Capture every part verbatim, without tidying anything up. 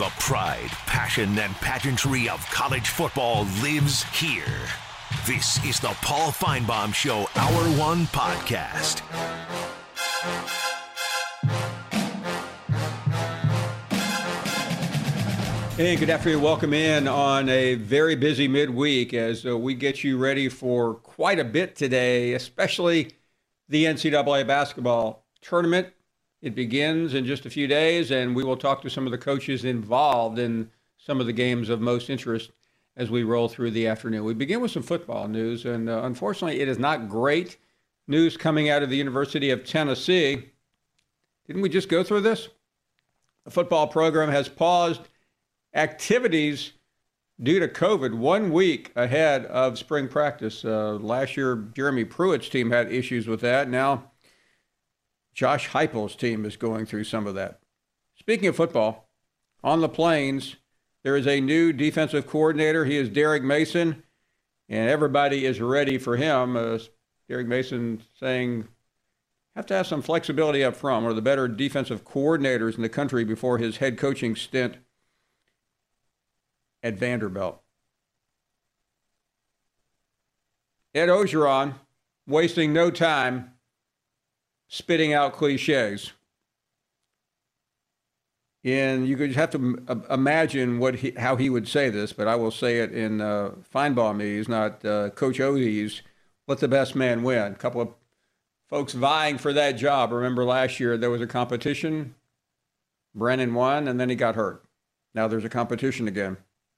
The pride, passion, and pageantry of college football lives here. This is the Paul Finebaum Show Hour One Podcast. Hey, good afternoon. Welcome in on a very busy midweek as uh, we get you ready for quite a bit today, especially the N C double A basketball tournament. It begins in just a few days, and we will talk to some of the coaches involved in some of the games of most interest as we roll through the afternoon. We begin with some football news, and uh, unfortunately, it is not great news coming out of the University of Tennessee. Didn't we just go through this? The football program has paused activities due to COVID one week ahead of spring practice. Uh, last year, Jeremy Pruitt's team had issues with that. Now, Josh Heupel's team is going through some of that. Speaking of football, on the Plains, there is a new defensive coordinator. He is Derek Mason, and everybody is ready for him. Uh, Derek Mason saying, have to have some flexibility up front. One of the better defensive coordinators in the country before his head coaching stint at Vanderbilt. Ed Orgeron, wasting no time spitting out cliches. And you could have to imagine what he, how he would say this, but I will say it in uh, Finebaumese, not uh, Coach O's. Let the best man win. A couple of folks vying for that job. Remember last year there was a competition. Brennan won, and then he got hurt. Now there's a competition again.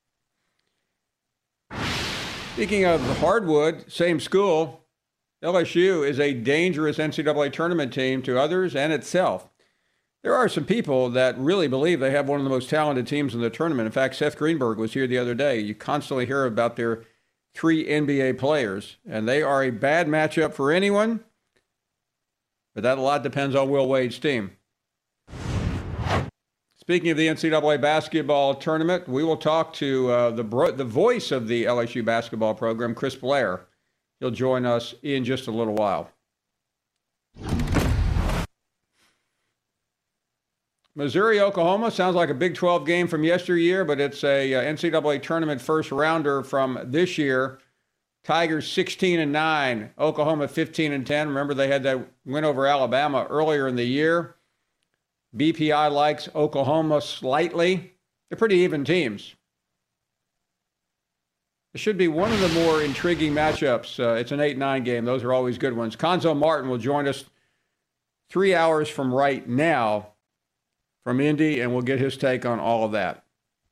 Speaking of the hardwood, same school, L S U is a dangerous N C double A tournament team to others and itself. There are some people that really believe they have one of the most talented teams in the tournament. In fact, Seth Greenberg was here the other day. You constantly hear about their three N B A players, and they are a bad matchup for anyone, but that a lot depends on Will Wade's team. Speaking of the N C double A basketball tournament, we will talk to uh, the bro- the voice of the L S U basketball program, Chris Blair. He'll join us in just a little while. Missouri, Oklahoma sounds like a Big twelve game from yesteryear, but it's a uh, N C double A tournament first rounder from this year. Tigers sixteen and nine, Oklahoma fifteen and ten. Remember they had that win over Alabama earlier in the year. B P I likes Oklahoma slightly. They're pretty even teams. It should be one of the more intriguing matchups. Uh, it's an eight nine game. Those are always good ones. Conzo Martin will join us three hours from right now from Indy, and we'll get his take on all of that.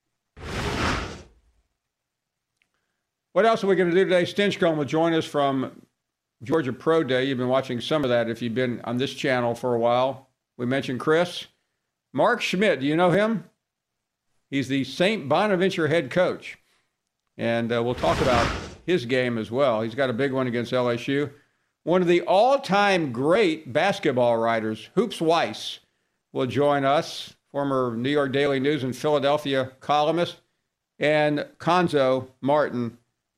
What else are we going to do today? Stinchcomb will join us from Georgia Pro Day. You've been watching some of that if you've been on this channel for a while. We mentioned Chris. Mark Schmidt, do you know him? He's the Saint Bonaventure head coach. And uh, we'll talk about his game as well. He's got a big one against L S U. One of the all-time great basketball writers, Hoops Weiss, will join us, former New York Daily News and Philadelphia columnist, and Conzo Martin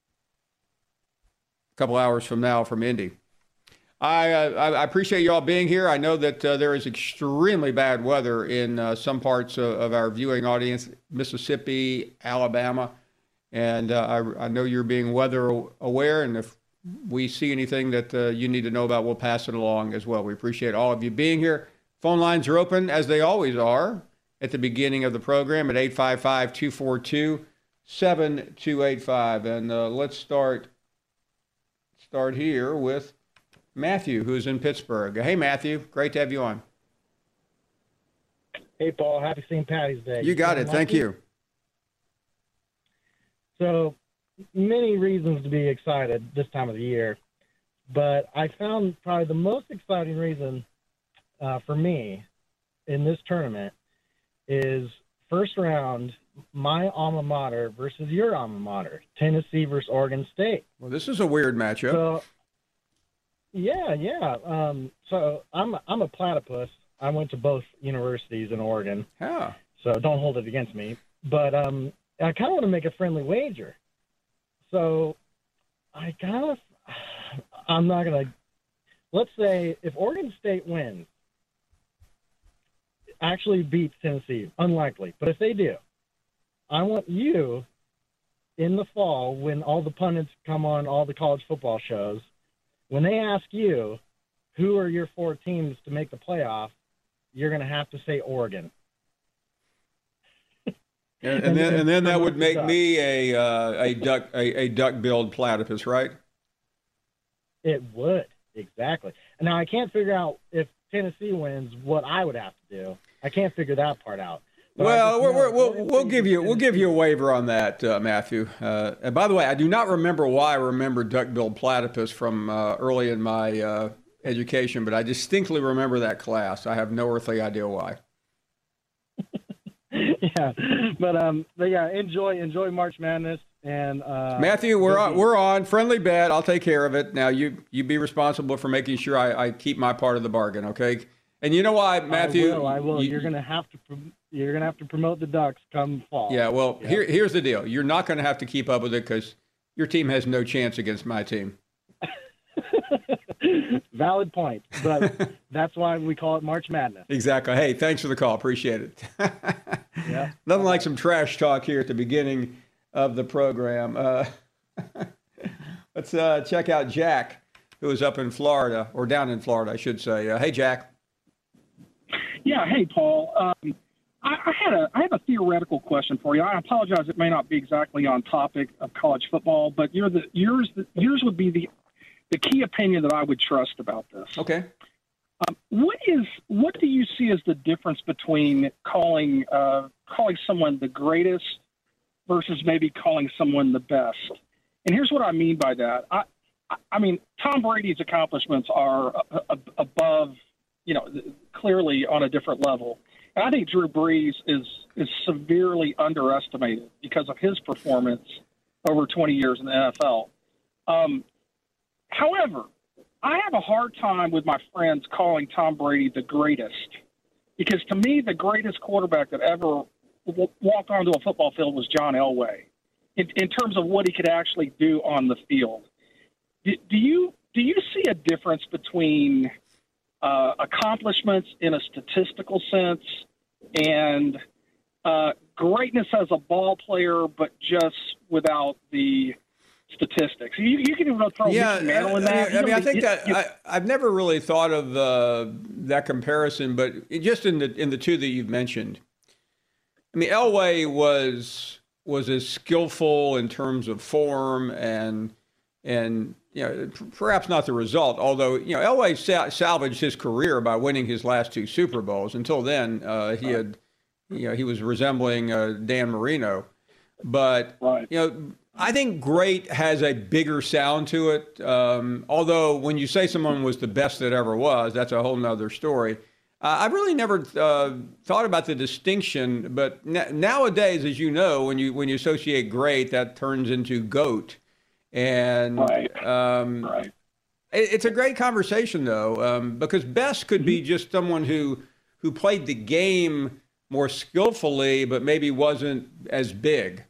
a couple hours from now from Indy. I, uh, I appreciate you all being here. I know that uh, there is extremely bad weather in uh, some parts of, of our viewing audience, Mississippi, Alabama. And uh, I, I know you're being weather aware, and if we see anything that uh, you need to know about, we'll pass it along as well. We appreciate all of you being here. Phone lines are open, as they always are, at the beginning of the program at eight five five, two four two, seven two eight five. And uh, let's start, start here with Matthew, who's in Pittsburgh. Hey, Matthew. Great to have you on. Hey, Paul. Happy Saint Patty's Day. You got it. Thank you. So many reasons to be excited this time of the year, but I found probably the most exciting reason uh, for me in this tournament is first round, my alma mater versus your alma mater, Tennessee versus Oregon State. Well, this is a weird matchup. So, yeah, yeah. Um, so I'm I'm a platypus. I went to both universities in Oregon. Yeah. So don't hold it against me. But um, I kind of want to make a friendly wager. So I kind of, I'm not going to, let's say if Oregon State wins, actually beats Tennessee, unlikely, but if they do, I want you in the fall when all the pundits come on all the college football shows, when they ask you who are your four teams to make the playoff, you're going to have to say Oregon. And, and then and then that would make me a uh, a duck a, a duck-billed platypus, right? It would, exactly. Now I can't figure out if Tennessee wins what I would have to do. I can't figure that part out. But well, we're, we're, we'll we'll give you we'll give you a waiver on that, uh, Matthew. Uh, and by the way, I do not remember why I remember duck-billed platypus from uh, early in my uh, education, but I distinctly remember that class. I have no earthly idea why. Yeah, but um, but yeah, enjoy enjoy March Madness and uh, Matthew, we're on, we're on friendly bet. I'll take care of it. Now you you be responsible for making sure I, I keep my part of the bargain, okay? And you know why, Matthew? I will. I will. You, you're gonna have to you're gonna have to promote the Ducks come fall. Yeah. Well, yep. here here's the deal. You're not going to have to keep up with it because your team has no chance against my team. Valid point, but that's why we call it March Madness. Exactly. Hey, thanks for the call. Appreciate it. Yeah. Nothing like some trash talk here at the beginning of the program. Uh, let's uh, check out Jack, who is up in Florida, or down in Florida, I should say. Uh, hey, Jack. Yeah. Hey, Paul. Um, I, I had a I have a theoretical question for you. I apologize; it may not be exactly on topic of college football, but you're the yours the, yours would be the the key opinion that I would trust about this. Okay. Um, what is what do you see as the difference between calling uh, calling someone the greatest versus maybe calling someone the best? And here's what I mean by that. I I mean Tom Brady's accomplishments are a, a, above, you know, clearly on a different level. And I think Drew Brees is is severely underestimated because of his performance over twenty years in the N F L. Um, however, I have a hard time with my friends calling Tom Brady the greatest because to me, the greatest quarterback that ever w- walked onto a football field was John Elway in, in terms of what he could actually do on the field. Do, do you do you see a difference between uh, accomplishments in a statistical sense and uh, greatness as a ball player, but just without the statistics? You, you can even throw yeah, Mickey Mantle in that. I, I mean, I think you, that you, I, I've never really thought of uh, that comparison, but it, just in the in the two that you've mentioned, I mean, Elway was was as skillful in terms of form and and you know perhaps not the result, although you know Elway sa- salvaged his career by winning his last two Super Bowls. Until then, uh, he had you know he was resembling uh, Dan Marino, but right. you know. I think great has a bigger sound to it. Um, although when you say someone was the best that ever was, that's a whole nother story. Uh, I've really never uh, thought about the distinction, but n- nowadays, as you know, when you when you associate great, that turns into GOAT. And right. Um, right. It, it's a great conversation, though, um, because best could be just someone who who played the game more skillfully, but maybe wasn't as big.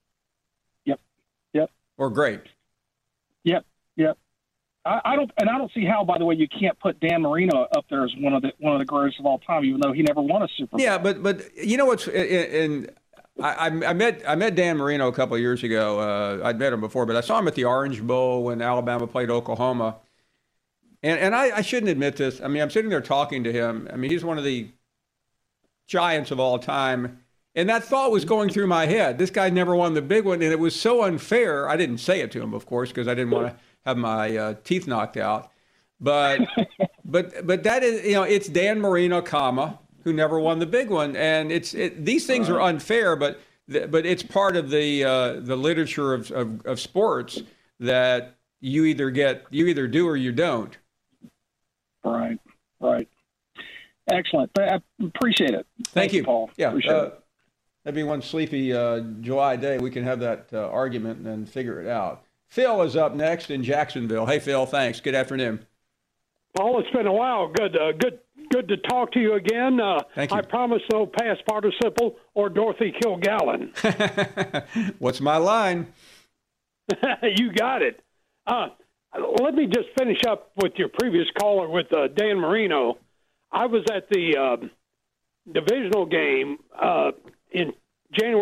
Or great. Yep, yep. I, I don't, and I don't see how. By the way, you can't put Dan Marino up there as one of the one of the greatest of all time, even though he never won a Super Bowl. Yeah, but but you know what's and I, I met I met Dan Marino a couple of years ago. Uh, I'd met him before, but I saw him at the Orange Bowl when Alabama played Oklahoma. And and I, I shouldn't admit this. I mean, I'm sitting there talking to him. I mean, he's one of the giants of all time. And that thought was going through my head. This guy never won the big one, and it was so unfair. I didn't say it to him, of course, because I didn't want to have my uh, teeth knocked out. But, but, but that is, you know, it's Dan Marino, comma, who never won the big one, and it's it, these things are unfair, but but it's part of the uh, the literature of, of of sports that you either get you either do or you don't. Right, right. Excellent. I appreciate it. Thank, Thank you, you, Paul. Yeah. Appreciate uh, it. That'd be one sleepy uh, July day. We can have that uh, argument and then figure it out. Phil is up next in Jacksonville. Hey, Phil, thanks. Good afternoon. Paul, it's been a while. Good, uh, good, good to talk to you again. Uh, Thank you. I promise no past participle or Dorothy Kilgallen. What's my line? You got it. Uh, let me just finish up with your previous caller with uh, Dan Marino. I was at the uh, divisional game uh, in January of two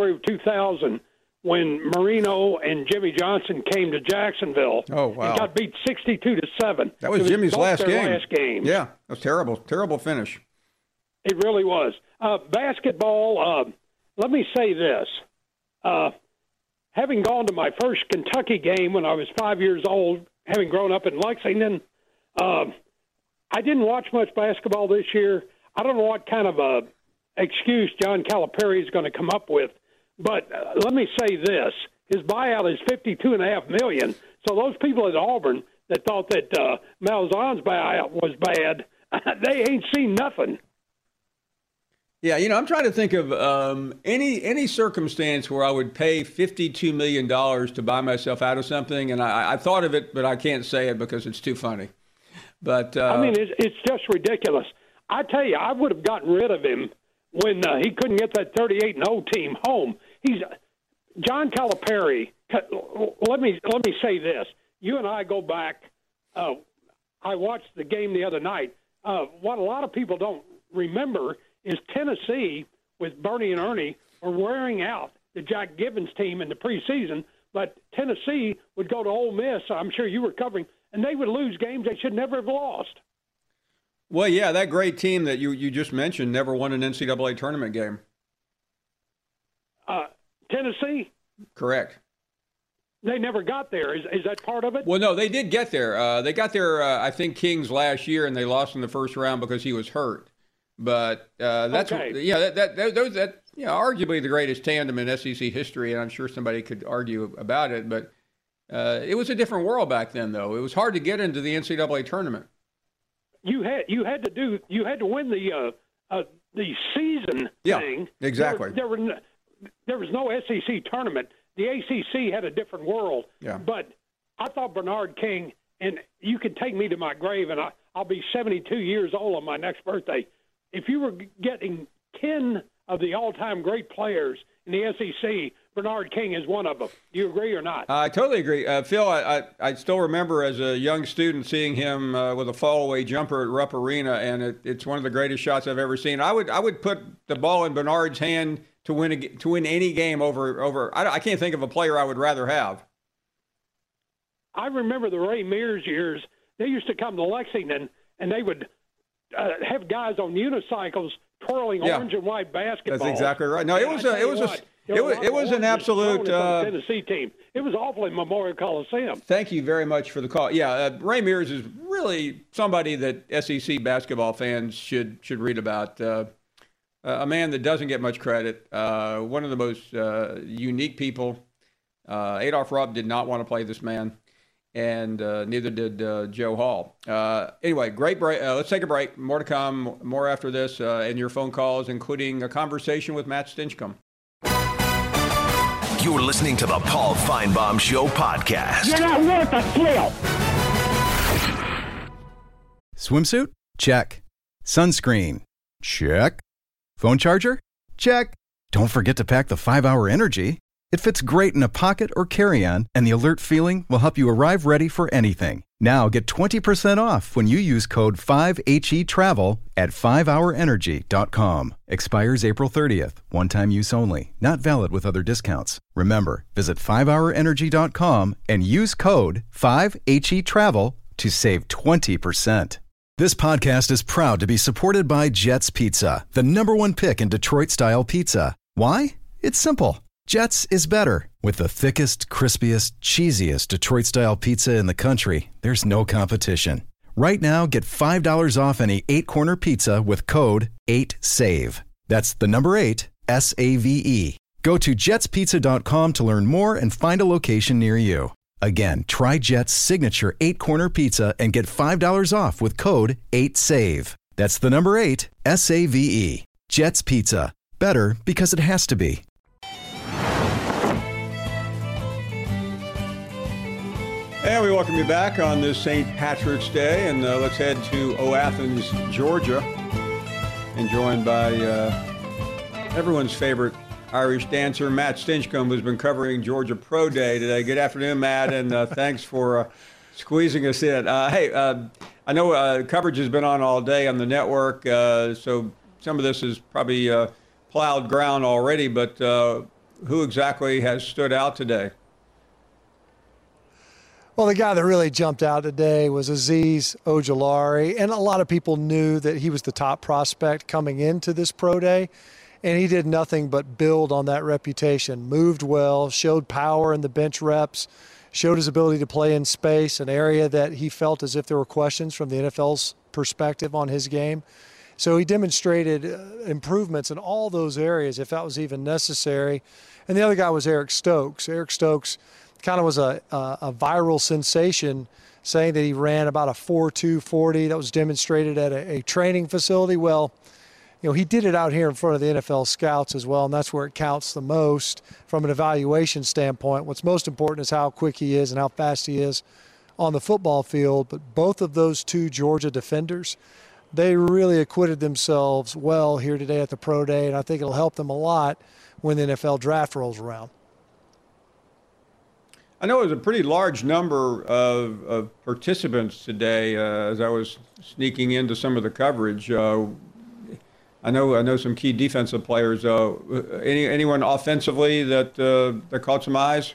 thousand when Marino and Jimmy Johnson came to Jacksonville. Oh, wow. And got beat sixty-two to seven. That was, was Jimmy's last game. last game. Yeah, that was terrible. Terrible finish. It really was. Uh, basketball, uh, let me say this. Uh, having gone to my first Kentucky game when I was five years old, having grown up in Lexington, uh, I didn't watch much basketball this year. I don't know what kind of a excuse John Calipari is going to come up with, but uh, let me say this. His buyout is fifty-two point five million dollars. So those people at Auburn that thought that uh, Malzahn's buyout was bad, they ain't seen nothing. Yeah, you know, I'm trying to think of um, any any circumstance where I would pay fifty-two million dollars to buy myself out of something, and I, I thought of it, but I can't say it because it's too funny. But uh, I mean, it's, it's just ridiculous. I tell you, I would have gotten rid of him when uh, he couldn't get that thirty-eight and oh team home. He's John Calipari. Let me let me say this. You and I go back. Uh, I watched the game the other night. Uh, what a lot of people don't remember is Tennessee, with Bernie and Ernie, were wearing out the Jack Gibbons team in the preseason, but Tennessee would go to Ole Miss, I'm sure you were covering, and they would lose games they should never have lost. Well, yeah, that great team that you, you just mentioned never won an N C double A tournament game. Uh, Tennessee? Correct. They never got there. Is, is that part of it? Well, no, they did get there. Uh, they got there, uh, I think, Kings last year, and they lost in the first round because he was hurt. But uh, that's okay. yeah, that that that, those, that you know, arguably the greatest tandem in S E C history, and I'm sure somebody could argue about it. But uh, it was a different world back then, though. It was hard to get into the N C double A tournament. You had you had to do you had to win the uh, uh, the season yeah, thing. Exactly. There, there were no, there was no S E C tournament. The A C C had a different world. Yeah. But I thought Bernard King, and you could take me to my grave, and I, I'll be seventy-two years old on my next birthday. If you were getting ten of the all-time great players in the S E C, Bernard King is one of them. Do you agree or not? I totally agree. Uh, Phil, I, I, I still remember as a young student seeing him uh, with a fall-away jumper at Rupp Arena, and it, it's one of the greatest shots I've ever seen. I would I would put the ball in Bernard's hand to win a, to win any game over over. I, I can't think of a player I would rather have. I remember the Ray Mears years. They used to come to Lexington, and they would uh, have guys on unicycles twirling yeah. orange and white basketball. That's exactly right. No, it was a, it was a, it was it was an absolute uh, Tennessee team. It was awful in Memorial Coliseum. Thank you very much for the call. Yeah, uh, Ray Mears is really somebody that S E C basketball fans should should read about. Uh, a man that doesn't get much credit. Uh, one of the most uh, unique people. Uh, Adolph Rupp did not want to play this man. And uh, neither did uh, Joe Hall. Uh, anyway, great break. Uh, let's take a break. More to come, more after this, uh, and your phone calls, including a conversation with Matt Stinchcomb. You're listening to the Paul Feinbaum Show podcast. You're not worth a thrill. Swimsuit? Check. Sunscreen? Check. Phone charger? Check. Don't forget to pack the five hour Energy. It fits great in a pocket or carry-on, and the alert feeling will help you arrive ready for anything. Now get twenty percent off when you use code five H E travel at five hour energy dot com. Expires April thirtieth. One-time use only. Not valid with other discounts. Remember, visit five hour energy dot com and use code five H E travel to save twenty percent. This podcast is proud to be supported by Jets Pizza, the number one pick in Detroit-style pizza. Why? It's simple. Jets is better. With the thickest, crispiest, cheesiest Detroit-style pizza in the country, there's no competition. Right now, get five dollars off any eight-corner pizza with code eight save. That's the number eight, S A V E. Go to jets pizza dot com to learn more and find a location near you. Again, try Jet's signature eight-corner pizza and get five dollars off with code eight save. That's the number eight, S A V E. Jet's Pizza. Better because it has to be. And we welcome you back on this Saint Patrick's Day, and uh, let's head to O Athens, Georgia, and joined by uh, everyone's favorite Irish dancer, Matt Stinchcomb, who's been covering Georgia Pro Day today. Good afternoon, Matt, and uh, thanks for uh, squeezing us in. Uh, hey, uh, I know uh, coverage has been on all day on the network, uh, so some of this is probably uh, plowed ground already, but uh, who exactly has stood out today? Well, the guy that really jumped out today was Azeez Ojulari, and a lot of people knew that he was the top prospect coming into this pro day, and he did nothing but build on that reputation. Moved well, showed power in the bench reps, showed his ability to play in space, an area that he felt as if there were questions from the N F L's perspective on his game. So he demonstrated improvements in all those areas, if that was even necessary. And the other guy was Eric Stokes. Eric Stokes kind of was a, a, a viral sensation, saying that he ran about a four two forty. That was demonstrated at a, a training facility. Well, you know, he did it out here in front of the N F L scouts as well, and that's where it counts the most from an evaluation standpoint. What's most important is how quick he is and how fast he is on the football field. But both of those two Georgia defenders, they really acquitted themselves well here today at the Pro Day, and I think it'll help them a lot when the N F L draft rolls around. I know it was a pretty large number of, of participants today uh, as I was sneaking into some of the coverage. Uh, I know I know some key defensive players. Uh, any anyone offensively that uh, that caught some eyes?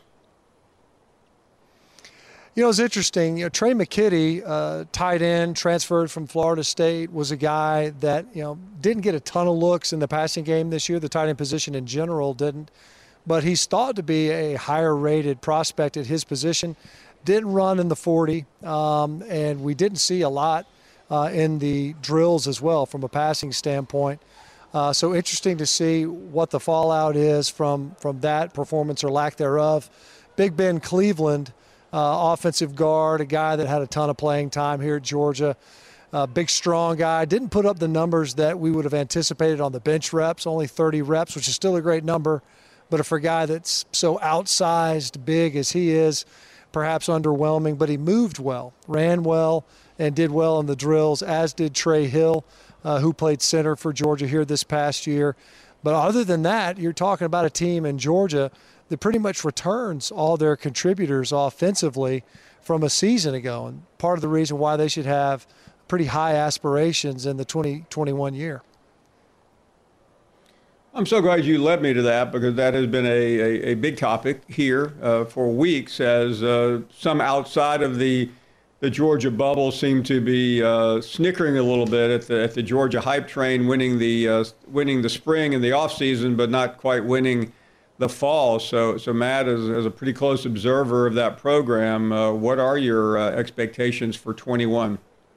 You know, it's interesting. You know, Trey McKitty, uh, tight end, transferred from Florida State, was a guy that, you know, didn't get a ton of looks in the passing game this year. The tight end position in general didn't. But he's thought to be a higher-rated prospect at his position. Didn't run in the forty, um, and we didn't see a lot uh, in the drills as well from a passing standpoint. Uh, so interesting to see what the fallout is from, from that performance or lack thereof. Big Ben Cleveland, uh, offensive guard, a guy that had a ton of playing time here at Georgia. Uh, big, strong guy. Didn't put up the numbers that we would have anticipated on the bench reps, only thirty reps, which is still a great number. But for a guy that's so outsized, big as he is, perhaps underwhelming, but he moved well, ran well, and did well in the drills, as did Trey Hill, uh, who played center for Georgia here this past year. But other than that, you're talking about a team in Georgia that pretty much returns all their contributors offensively from a season ago, and part of the reason why they should have pretty high aspirations in the twenty twenty-one year. I'm so glad you led me to that, because that has been a, a, a big topic here uh, for weeks, as uh, some outside of the the Georgia bubble seem to be uh, snickering a little bit at the at the Georgia hype train, winning the uh, winning the spring and the offseason, but not quite winning the fall. So, so Matt, as, as a pretty close observer of that program, uh, what are your uh, expectations for twenty-one?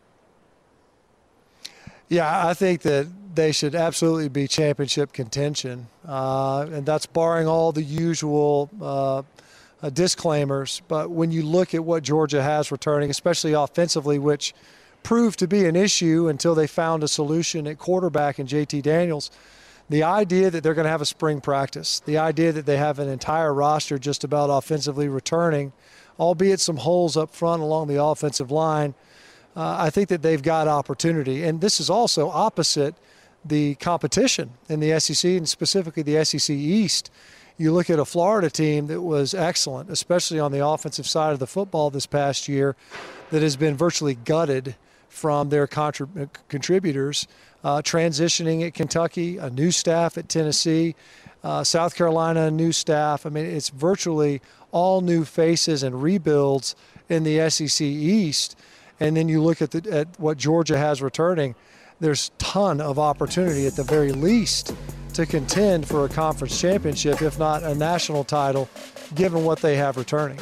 Yeah, I think that they should absolutely be championship contention, uh, and that's barring all the usual uh, uh, disclaimers. But when you look at what Georgia has returning, especially offensively, which proved to be an issue until they found a solution at quarterback in J T Daniels, the idea that they're going to have a spring practice, the idea that they have an entire roster just about offensively returning, albeit some holes up front along the offensive line, uh, I think that they've got opportunity. And this is also opposite the competition in the S E C, and specifically the S E C East. You look at a Florida team that was excellent, especially on the offensive side of the football this past year, that has been virtually gutted from their contrib- contributors, uh, transitioning at Kentucky, a new staff at Tennessee, uh, South Carolina, a new staff. I mean, it's virtually all new faces and rebuilds in the S E C East. And then you look at, the, at what Georgia has returning, there's a ton of opportunity at the very least to contend for a conference championship, if not a national title, given what they have returning.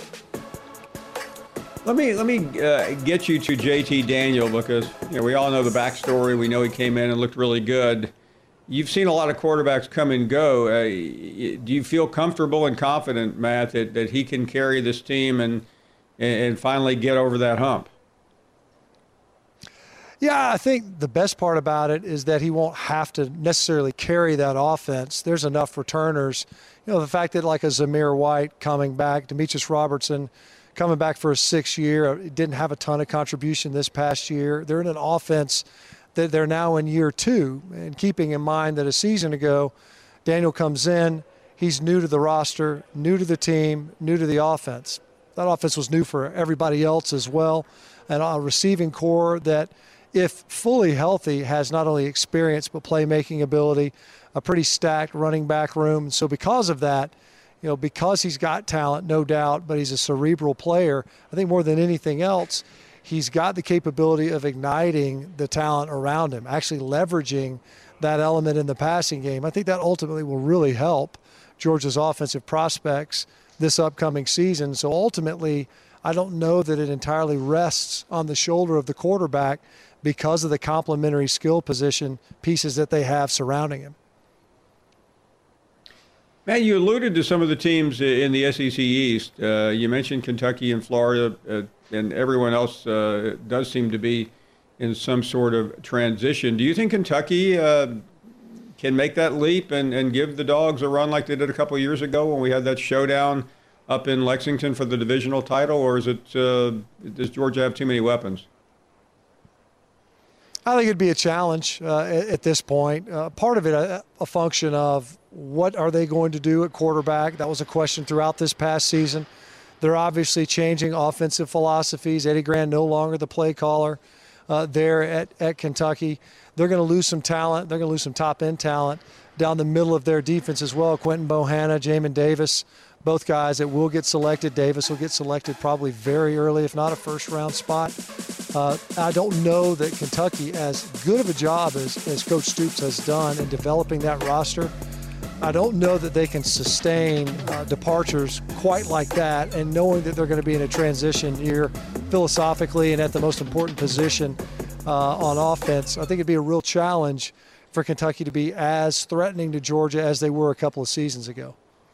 Let me let me uh, get you to J T Daniel, because you know we all know the backstory. We know he came in and looked really good. You've seen a lot of quarterbacks come and go. Uh, do you feel comfortable and confident, Matt, that, that he can carry this team and and finally get over that hump? Yeah, I think the best part about it is that he won't have to necessarily carry that offense. There's enough returners. You know, the fact that like a Zamir White coming back, Demetrius Robertson coming back for a sixth year, didn't have a ton of contribution this past year. They're in an offense that they're now in year two. And keeping in mind that a season ago, Daniel comes in, he's new to the roster, new to the team, new to the offense. That offense was new for everybody else as well. And a receiving core that, if fully healthy, has not only experience but playmaking ability, a pretty stacked running back room. So because of that, you know, because he's got talent, no doubt, but he's a cerebral player, I think more than anything else, he's got the capability of igniting the talent around him, actually leveraging that element in the passing game. I think that ultimately will really help Georgia's offensive prospects this upcoming season. So ultimately, I don't know that it entirely rests on the shoulder of the quarterback because of the complementary skill position pieces that they have surrounding him. Matt, you alluded to some of the teams in the S E C East. Uh, you mentioned Kentucky and Florida, uh, and everyone else uh, does seem to be in some sort of transition. Do you think Kentucky uh, can make that leap and, and give the Dogs a run like they did a couple of years ago when we had that showdown up in Lexington for the divisional title, or is it uh, does Georgia have too many weapons? I think it'd be a challenge uh, at, at this point. Uh, part of it a, a function of what are they going to do at quarterback? That was a question throughout this past season. They're obviously changing offensive philosophies. Eddie Gran no longer the play caller uh, there at, at Kentucky. They're going to lose some talent. They're going to lose some top-end talent down the middle of their defense as well. Quentin Bohanna, Jamin Davis, both guys that will get selected. Davis will get selected probably very early, if not a first-round spot. Uh, I don't know that Kentucky, as good of a job as, as Coach Stoops has done in developing that roster, I don't know that they can sustain uh, departures quite like that, and knowing that they're going to be in a transition year philosophically and at the most important position uh, on offense. I think it'd be a real challenge for Kentucky to be as threatening to Georgia as they were a couple of seasons ago.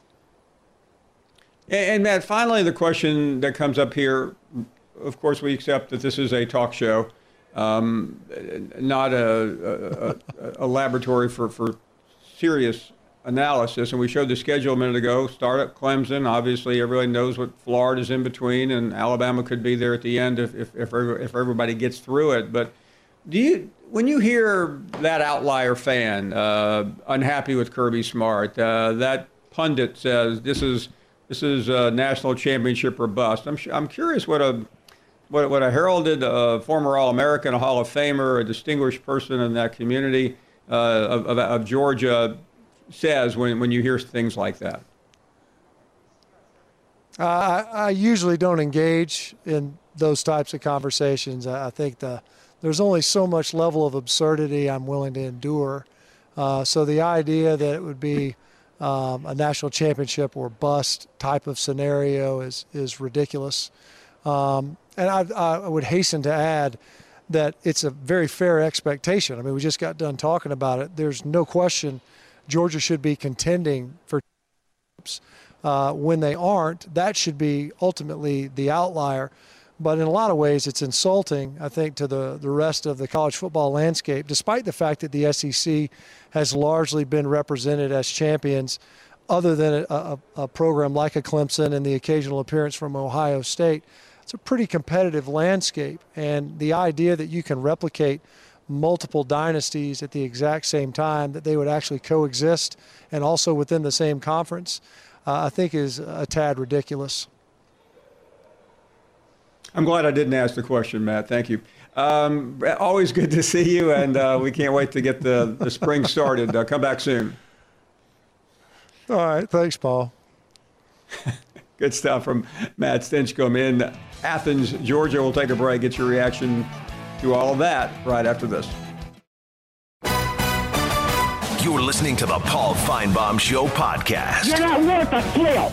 And, Matt, finally, the question that comes up here, of course, we accept that this is a talk show, um, not a, a, a laboratory for, for serious analysis. And we showed the schedule a minute ago. Start at Clemson. Obviously, everybody knows what Florida's in between, and Alabama could be there at the end if if, if, if everybody gets through it. But do you, when you hear that outlier fan uh, unhappy with Kirby Smart, uh, that pundit says this is this is a national championship or bust. I'm I'm curious what a what what a heralded uh, former All-American, a Hall of Famer, a distinguished person in that community uh, of, of of Georgia says when when you hear things like that. Uh, I, I usually don't engage in those types of conversations. I, I think the there's only so much level of absurdity I'm willing to endure. Uh, so the idea that it would be um, a national championship or bust type of scenario is is ridiculous. Um, and I, I would hasten to add that it's a very fair expectation. I mean, we just got done talking about it. There's no question Georgia should be contending for uh, when they aren't. That should be ultimately the outlier. But in a lot of ways, it's insulting, I think, to the, the rest of the college football landscape, despite the fact that the S E C has largely been represented as champions, other than a, a, a program like a Clemson and the occasional appearance from Ohio State. It's a pretty competitive landscape. And the idea that you can replicate multiple dynasties at the exact same time, that they would actually coexist and also within the same conference, uh, I think is a tad ridiculous. I'm glad I didn't ask the question, Matt. Thank you. Um, always good to see you, and uh, we can't wait to get the, the spring started. Uh, come back soon. All right. Thanks, Paul. Good stuff from Matt Stinchcomb in Athens, Georgia. We'll take a break, get your reaction to all of that right after this. You're listening to the Paul Feinbaum Show podcast. You're not worth a flip.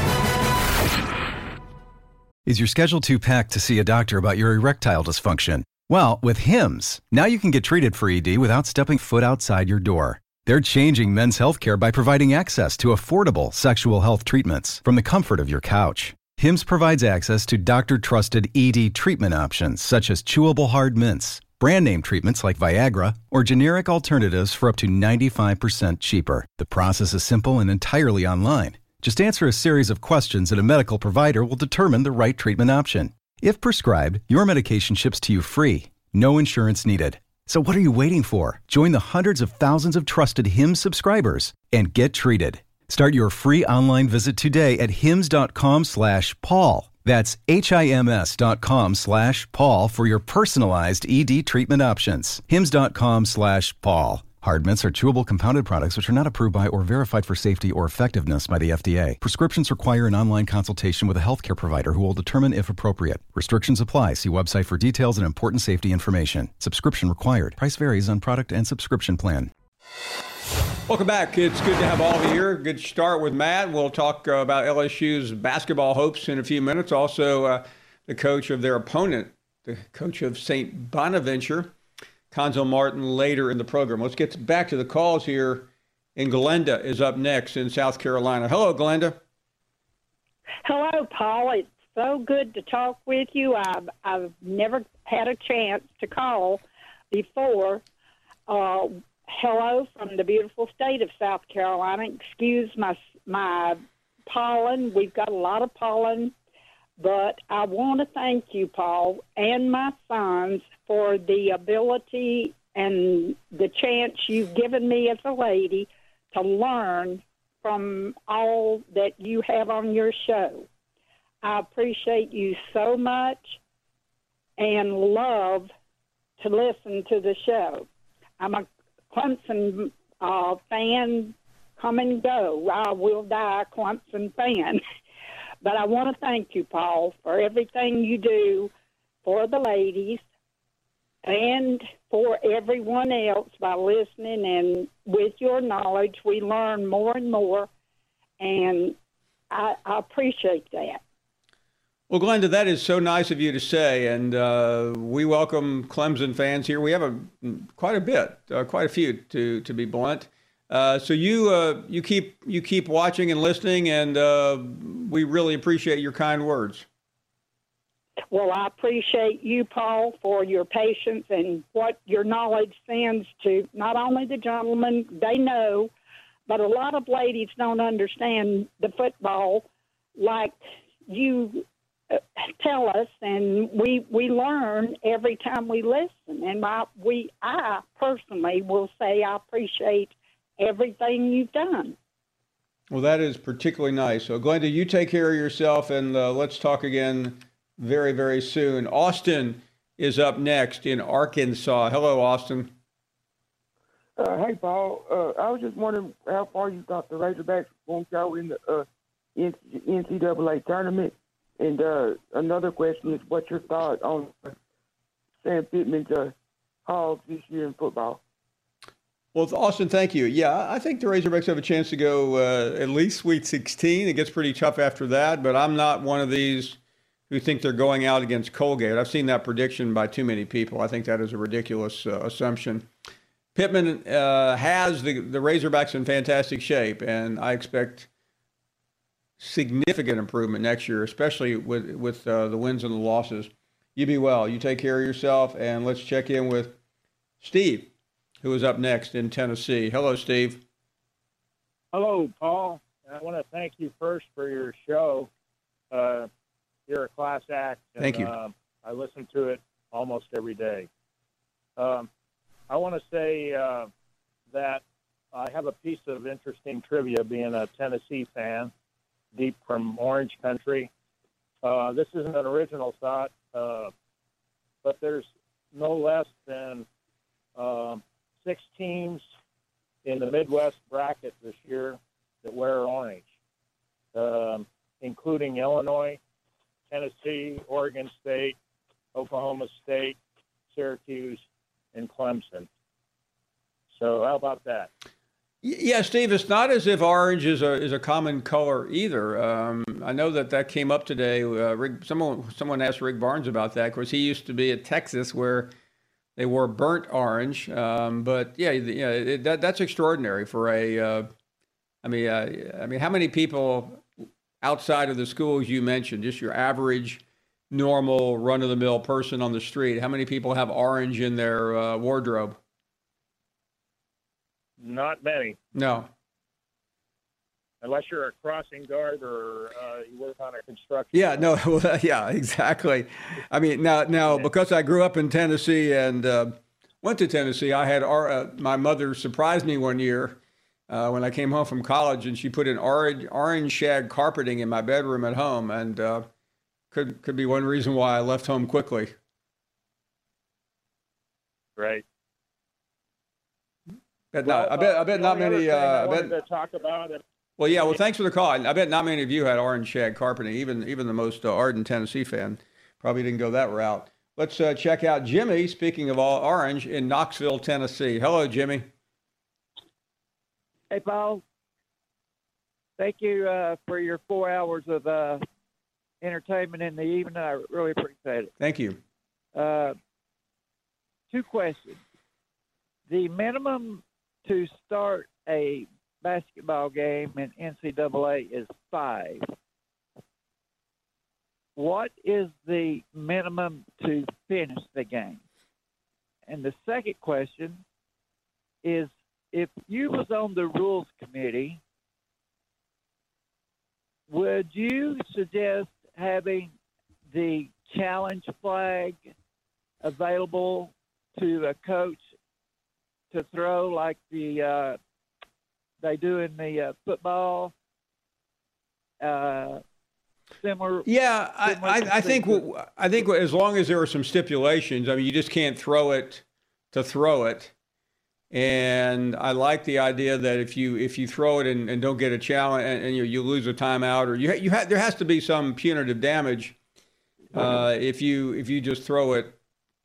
Is your schedule too packed to see a doctor about your erectile dysfunction? Well, with Hims, now you can get treated for E D without stepping foot outside your door. They're changing men's healthcare by providing access to affordable sexual health treatments from the comfort of your couch. Hims provides access to doctor-trusted E D treatment options such as chewable hard mints, brand name treatments like Viagra, or generic alternatives for up to ninety-five percent cheaper. The process is simple and entirely online. Just answer a series of questions and a medical provider will determine the right treatment option. If prescribed, your medication ships to you free, no insurance needed. So what are you waiting for? Join the hundreds of thousands of trusted Hims subscribers and get treated. Start your free online visit today at hims.com slash Paul. That's H-I-M-S dot com slash Paul for your personalized E D treatment options. Hims.com slash Paul. Hard mints are chewable compounded products which are not approved by or verified for safety or effectiveness by the F D A. Prescriptions require an online consultation with a healthcare provider who will determine if appropriate. Restrictions apply. See website for details and important safety information. Subscription required. Price varies on product and subscription plan. Welcome back. It's good to have all of you here. Good start with Matt. We'll talk uh, about L S U's basketball hopes in a few minutes. Also, uh, the coach of their opponent, the coach of Saint Bonaventure, Conzo Martin, later in the program. Let's get back to the calls here. And Glenda is up next in South Carolina. Hello, Glenda. Hello, Paul. It's so good to talk with you. I've, I've never had a chance to call before. Uh, hello from the beautiful state of South Carolina. Excuse my my pollen. We've got a lot of pollen. But I want to thank you, Paul, and my sons for the ability and the chance you've given me as a lady to learn from all that you have on your show. I appreciate you so much and love to listen to the show. I'm a Clemson uh, fan, come and go. I will die a Clemson fan. But I want to thank you, Paul, for everything you do for the ladies and for everyone else by listening. And with your knowledge, we learn more and more, and I, I appreciate that. Well, Glenda, that is so nice of you to say, and uh, we welcome Clemson fans here. We have a quite a bit, uh, quite a few, to to be blunt. Uh, so you uh, you keep you keep watching and listening, and uh, we really appreciate your kind words. Well, I appreciate you, Paul, for your patience and what your knowledge sends to not only the gentlemen, they know, but a lot of ladies don't understand the football like you uh, tell us, and we we learn every time we listen. And I, we I personally will say I appreciate everything you've done. Well, that is particularly nice. So, Glenda, you take care of yourself, and uh, let's talk again very, very soon. Austin is up next in Arkansas. Hello, Austin. Uh, hey, Paul. Uh, I was just wondering how far you thought the Razorbacks won't go in the uh, N C double A tournament. And uh, another question is, what's your thought on Sam Pittman's uh, Hogs this year in football? Well, Austin, thank you. Yeah, I think the Razorbacks have a chance to go uh, at least Sweet sixteen. It gets pretty tough after that, but I'm not one of these who think they're going out against Colgate. I've seen that prediction by too many people. I think that is a ridiculous uh, assumption. Pittman uh, has the, the Razorbacks in fantastic shape, and I expect significant improvement next year, especially with, with uh, the wins and the losses. You be well. You take care of yourself, and let's check in with Steve, who is up next in Tennessee. Hello, Steve. Hello, Paul. I want to thank you first for your show. Uh, you're a class act. And, thank you. Uh, I listen to it almost every day. Um, I want to say uh, that I have a piece of interesting trivia being a Tennessee fan, deep from Orange Country. Uh, this isn't an original thought, uh, but there's no less than uh, six teams in the Midwest bracket this year that wear orange, um, including Illinois, Tennessee, Oregon State, Oklahoma State, Syracuse, and Clemson. So how about that? Yeah, Steve, it's not as if orange is a is a common color either. Um, I know that that came up today. Uh, Rick, someone someone asked Rick Barnes about that. Of course, he used to be at Texas where they wore burnt orange. Um, but yeah, yeah, it, that that's extraordinary for a. Uh, I mean, uh, I mean, how many people outside of the schools you mentioned, just your average, normal, run-of-the-mill person on the street, how many people have orange in their uh, wardrobe? Not many. No. Unless you're a crossing guard or uh, you work on a construction. Yeah, no, well, yeah, exactly. I mean, now, now because I grew up in Tennessee and uh, went to Tennessee, I had our, uh, my mother surprised me one year uh, when I came home from college, and she put in orange, orange shag carpeting in my bedroom at home, and uh, could could be one reason why I left home quickly. Right. Bet Well, not. I bet. I uh, bet the not only other many. thing Uh, I I wanted bet. to talk about it. Well, yeah. Well, thanks for the call. I bet not many of you had orange shag carpeting. Even even the most uh, ardent Tennessee fan probably didn't go that route. Let's uh, check out Jimmy. Speaking of all orange, in Knoxville, Tennessee. Hello, Jimmy. Hey, Paul. Thank you uh, for your four hours of uh, entertainment in the evening. I really appreciate it. Thank you. Uh, two questions. The minimum to start a basketball game in N C double A is five. What is the minimum to finish the game? And the second question is, if you was on the rules committee, would you suggest having the challenge flag available to a coach to throw like the uh, they do in the uh, football? Uh, similar. Yeah, I, I, I think I think as long as there are some stipulations, I mean, you just can't throw it to throw it. And I like the idea that if you if you throw it and, and don't get a challenge and, and you, you lose a timeout, or you you ha- there has to be some punitive damage uh, if you if you just throw it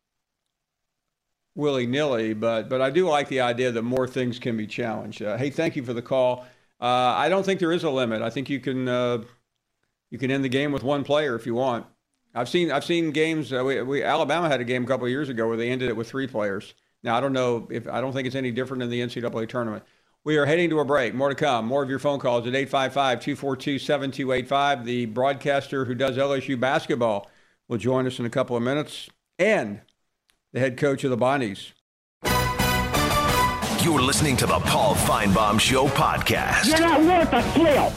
willy nilly. But but I do like the idea that more things can be challenged. Uh, hey, thank you for the call. Uh, I don't think there is a limit. I think you can uh, you can end the game with one player if you want. I've seen I've seen games. Uh, we, we Alabama had a game a couple of years ago where they ended it with three players. Now, I don't know if I don't think it's any different in the N C double A tournament. We are heading to a break. More to come. More of your phone calls at eight five five, two four two, seven two eight five. The broadcaster who does L S U basketball will join us in a couple of minutes. And the head coach of the Bonnies. You're listening to the Paul Feinbaum Show podcast. You're not worth a flip.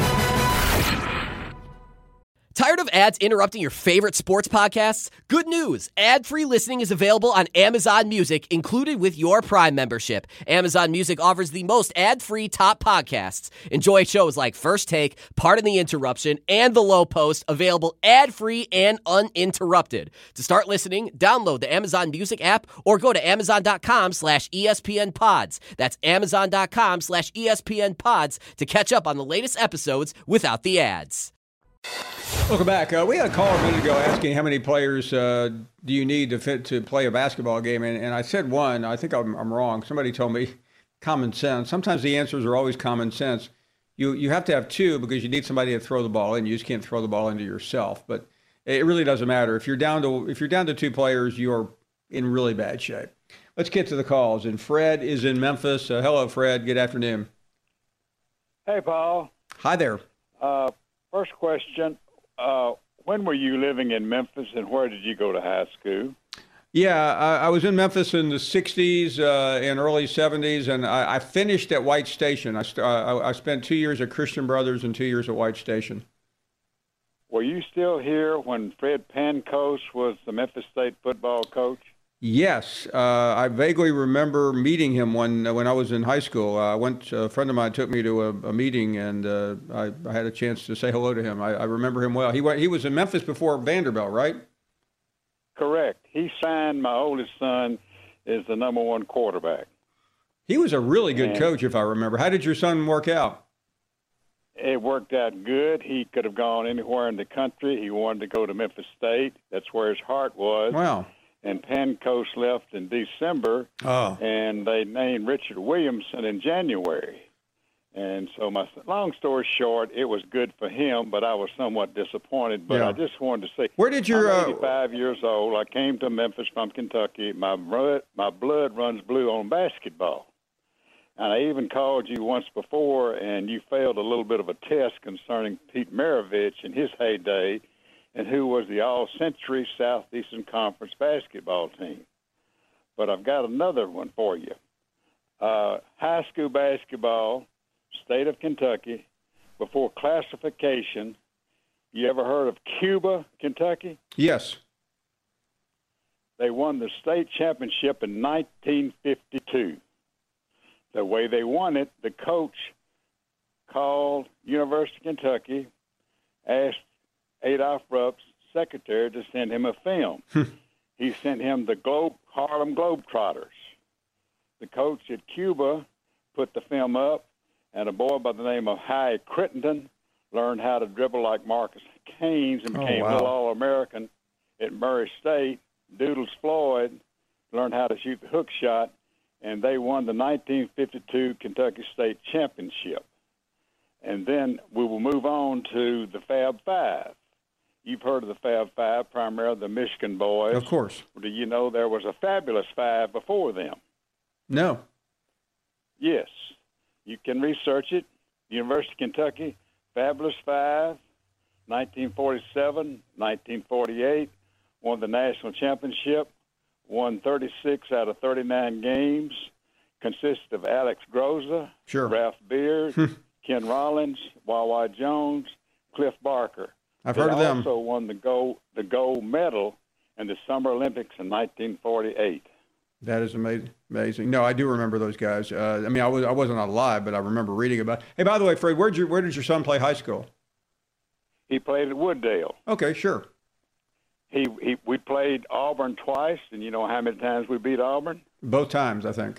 Tired of ads interrupting your favorite sports podcasts? Good news! Ad-free listening is available on Amazon Music, included with your Prime membership. Amazon Music offers the most ad-free top podcasts. Enjoy shows like First Take, Pardon the Interruption, and The Low Post, available ad-free and uninterrupted. To start listening, download the Amazon Music app or go to amazon.com slash ESPN pods. That's amazon.com slash ESPN pods to catch up on the latest episodes without the ads. Welcome back. Uh, we had a caller a minute ago asking how many players uh, do you need to fit to play a basketball game, and, and I said one. I think I'm, I'm wrong. Somebody told me common sense. Sometimes the answers are always common sense. You you have to have two because you need somebody to throw the ball in. You just can't throw the ball into yourself. But it really doesn't matter if you're down to if you're down to two players. You're in really bad shape. Let's get to the calls. And Fred is in Memphis. Uh, hello, Fred. Good afternoon. Hey, Paul. Hi there. Uh, First question, uh, when were you living in Memphis and where did you go to high school? Yeah, I, I was in Memphis in the sixties uh, and early seventies, and I, I finished at White Station. I, st- I, I spent two years at Christian Brothers and two years at White Station. Were you still here when Fred Pankos was the Memphis State football coach? Yes, uh, I vaguely remember meeting him when when I was in high school. Uh, I went. A friend of mine took me to a, a meeting, and uh, I, I had a chance to say hello to him. I, I remember him well. He went, he was in Memphis before Vanderbilt, right? Correct. He signed my oldest son as the number one quarterback. He was a really good and coach, if I remember. How did your son work out? It worked out good. He could have gone anywhere in the country. He wanted to go to Memphis State. That's where his heart was. Wow. And Pankos left in December, oh. and they named Richard Williamson in January. And so, my long story short, it was good for him, but I was somewhat disappointed. But yeah. I just wanted to say, where did your? I'm eighty-five uh, years old. I came to Memphis from Kentucky. My blood, my blood runs blue on basketball. And I even called you once before, and you failed a little bit of a test concerning Pete Maravich in his heyday, and who was the all-century Southeastern Conference basketball team. But I've got another one for you. Uh, high school basketball, state of Kentucky, before classification, you ever heard of Cuba, Kentucky? Yes. They won the state championship in nineteen fifty-two. The way they won it, the coach called University of Kentucky, asked Adolph Rupp's secretary to send him a film. He sent him the Globe, Harlem Globetrotters. the coach at Cuba put the film up, and a boy by the name of Hy Crittenden learned how to dribble like Marcus Haynes and became oh, wow. a little All-American at Murray State. Doodles Floyd learned how to shoot the hook shot, and they won the nineteen fifty-two Kentucky State Championship. And then we will move on to the Fab Five. You've heard of the Fab Five, primarily the Michigan boys. Of course. Do you know there was a Fabulous Five before them? No. Yes. You can research it. University of Kentucky, Fabulous Five, nineteen forty-seven, nineteen forty-eight, won the national championship, won thirty-six out of thirty-nine games, consisted of Alex Groza, sure. Ralph Beard, Ken Rollins, Wawa Jones, Cliff Barker. I've they heard of them. Also won the gold the gold medal in the Summer Olympics in nineteen forty-eight. That is amazing. Amazing. No, I do remember those guys. Uh, I mean, I was I wasn't alive, but I remember reading about. Hey, by the way, Fred, where'd your where did your son play high school? He played at Wooddale. Okay, sure. He he we played Auburn twice, and you know how many times we beat Auburn? Both times, I think.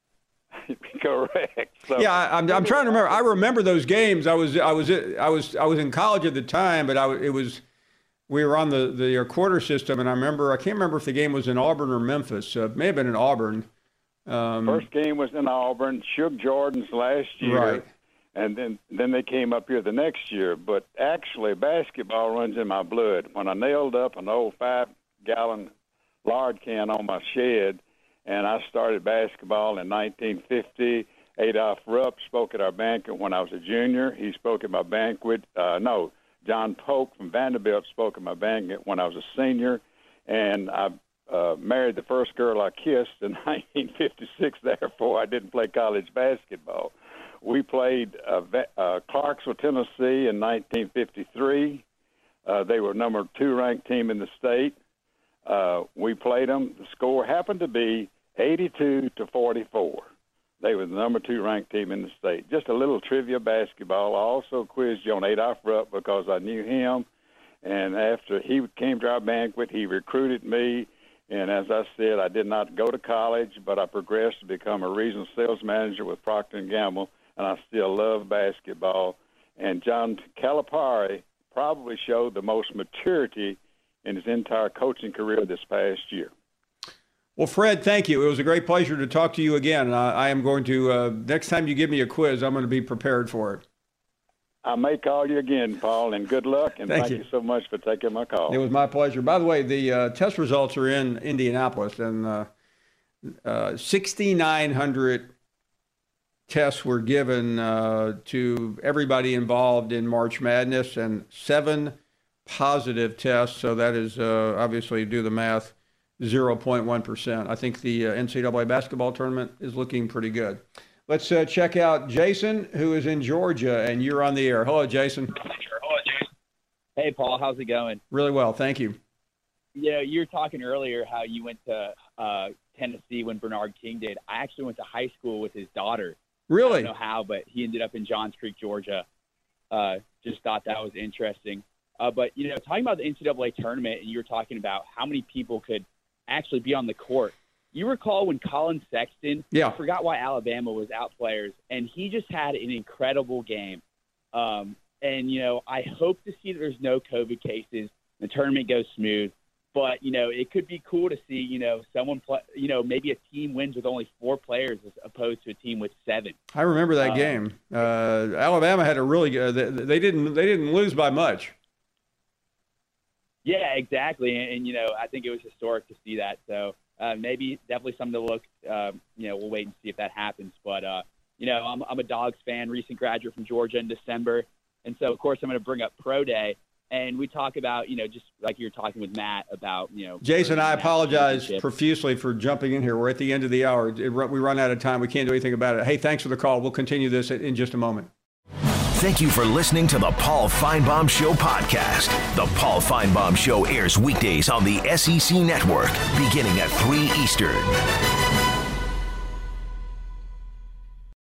Correct. So, yeah, I, I'm I'm trying to remember. I remember those games. I was I was I was I was in college at the time, but I it was. We were on the, the quarter system, and I remember, I can't remember if the game was in Auburn or Memphis. Uh, it may have been in Auburn. Um, First game was in Auburn, Shug Jordan's last year. Right. And then, then they came up here the next year. But actually, basketball runs in my blood. When I nailed up an old five-gallon lard can on my shed, and I started basketball in nineteen fifty, Adolph Rupp spoke at our banquet when I was a junior. He spoke at my banquet. Uh, no. John Polk from Vanderbilt spoke at my banquet when I was a senior, and I uh, married the first girl I kissed in nineteen fifty-six. Therefore, I didn't play college basketball. We played uh, uh, Clarksville, Tennessee in nineteen fifty-three. Uh, they were number two ranked team in the state. Uh, we played them. The score happened to be eighty-two to forty-four. They were the number two ranked team in the state. Just a little trivia basketball. I also quizzed you on Adolph Rupp because I knew him. And after he came to our banquet, he recruited me. And as I said, I did not go to college, but I progressed to become a regional sales manager with Procter and Gamble, and I still love basketball. And John Calipari probably showed the most maturity in his entire coaching career this past year. Well, Fred, thank you. It was a great pleasure to talk to you again. And I, I am going to, uh, next time you give me a quiz, I'm going to be prepared for it. I may call you again, Paul, and good luck. And thank, thank you. you so much for taking my call. It was my pleasure. By the way, the uh, test results are in Indianapolis, and uh, uh, sixty-nine hundred tests were given uh, to everybody involved in March Madness, and seven positive tests. So that is uh, obviously, do the math, zero point one percent. I think the uh, N C double A basketball tournament is looking pretty good. Let's uh, check out Jason, who is in Georgia, and you're on the air. Hello, Jason. Hello, Jason. Hey, Paul. How's it going? Really well. Thank you. Yeah, you were talking earlier how you went to uh, Tennessee when Bernard King did. I actually went to high school with his daughter. Really? I don't know how, but he ended up in Johns Creek, Georgia. Uh, just thought that was interesting. Uh, but, you know, talking about the N C double A tournament, and you were talking about how many people could actually be on the court. You recall when Colin Sexton, yeah. I forgot why Alabama was out players, and he just had an incredible game. Um, and, you know, I hope to see that there's no COVID cases, the tournament goes smooth. But, you know, it could be cool to see, you know, someone play, you know, maybe a team wins with only four players as opposed to a team with seven. I remember that um, game. Uh, Alabama had a really good, they, they didn't, they didn't lose by much. Yeah, exactly. And, and, you know, I think it was historic to see that. So uh, maybe definitely something to look, uh, you know, we'll wait and see if that happens. But, uh, you know, I'm, I'm a Dogs fan, recent graduate from Georgia in December. And so, of course, I'm going to bring up Pro Day. And we talk about, you know, just like you were talking with Matt about, you know. Jason, I apologize profusely for jumping in here. We're at the end of the hour. It, we run out of time. We can't do anything about it. Hey, thanks for the call. We'll continue this in just a moment. Thank you for listening to the Paul Finebaum Show podcast. The Paul Finebaum Show airs weekdays on the S E C Network, beginning at three Eastern.